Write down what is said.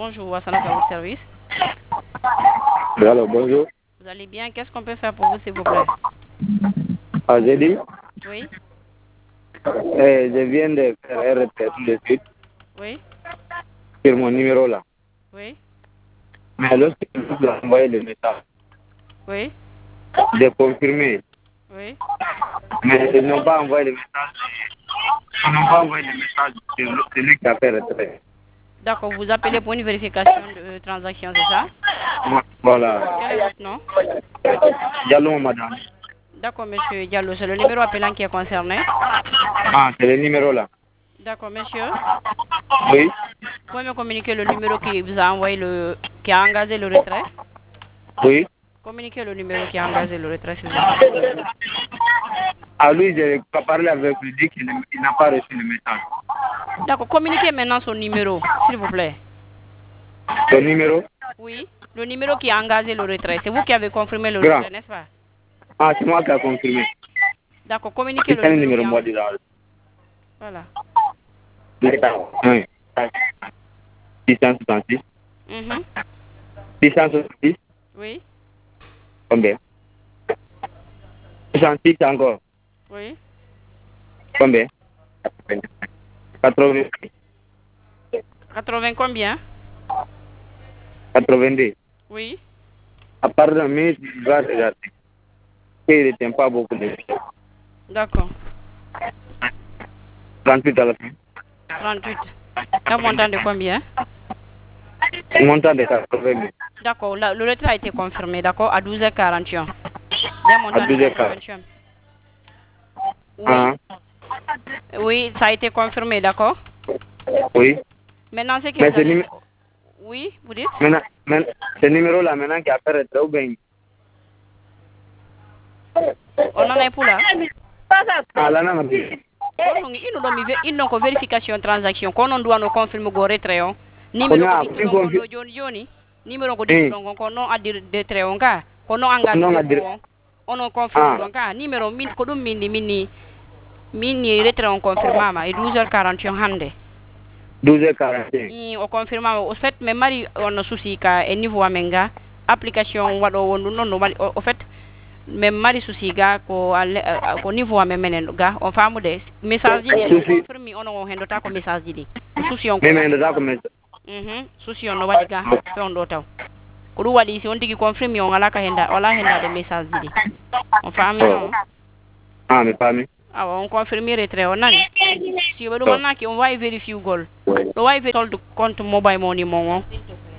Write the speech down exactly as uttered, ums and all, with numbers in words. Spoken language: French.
bonjour, Hassanat à votre service. Alors, bonjour. Vous allez bien? Qu'est-ce qu'on peut faire pour vous, s'il vous plaît? Ah, j'ai dit, Oui, eh, je viens de faire un retrait tout de suite oui, sur mon numéro là. oui, Mais lorsque je vous ai envoyé le message, oui, j'ai confirmé. oui. Mais ils n'ont pas envoyé le message. Ils n'ont pas envoyé le message de celui qui a fait retrait. D'accord, vous appelez pour une vérification de transaction, c'est ça? Voilà. Quel est votre nom? Diallo, madame. D'accord, monsieur Diallo, c'est le numéro appelant qui est concerné. Ah, c'est le numéro là. D'accord, monsieur. Oui. Vous pouvez me communiquer le numéro qui vous a envoyé le... qui a engagé le retrait? Oui. Communiquez le numéro qui a engagé le retrait, s'il vous plaît. À lui, j'ai pas parlé avec lui, dit qu'il il n'a pas reçu le message. D'accord, communiquez maintenant son numéro, s'il vous plaît. Le numéro? Oui, le numéro qui a engagé le retrait. C'est vous qui avez confirmé le Grand. retrait, n'est-ce pas? Ah, c'est moi qui a confirmé. D'accord, communiquez le C'est le numéro numéro, qui a moi, engagé. déjà. Voilà. Oui. six cent soixante-six. Mhm. six cent soixante-six. Oui, Combien? soixante-six encore. oui. Combien? quatre-vingts. quatre-vingts combien? quatre-vingt-deux. Oui. À part d'un minute, je dois regarder. Il ne retient pas beaucoup de D'accord. trente-huit à la fin. trente-huit. Un montant de combien? Montant de quatre-vingt. D'accord, la- le retrait a été confirmé, d'accord, à douze heures quarante et un. Un montant À de douze heures quarante. quatre-vingt-un. Oui, Ah, oui, ça a été confirmé, d'accord. oui. Maintenant, c'est que Mais vous ce allez... numé- Oui, vous dites? maintenant, maintenant, ce numéro-là, maintenant, qui a fait retrait ou bien? On en est pour là. Ah, là, non, non. Il nous donne il nous vérification transaction. Quand on doit nous confirmer le retrait, On numéro a ko pris donc confi- no joni joni numéro ko Eh. donc ko non addir retrait on ka ko non engagé Non, ko addir- on on confirme Ah. donc ka numéro min ko dum min ni min ni min ni retrait on confirmama e douze heures quarante et un hande. douze heures quarante-cinq. I o confirmama au fait mais mari on souci ka e niveau amenga application wado wondu non no mari au fait même mari souci ga ko alle- eh, ko niveau amen menen ga on famu de message di on Souci. confirme on on hendo ta ko message di souci on ko Mais maintenant, ça commence. mhm souci on no wadi ga fe on do taw ko du wadi si on tigi confirme on ala ka henda wala henda de message di on famu non Ah, mais pas mis. awa on confirme retrait on nani si be do manaki on va vérifier gol do way vérifier compte mobile money mon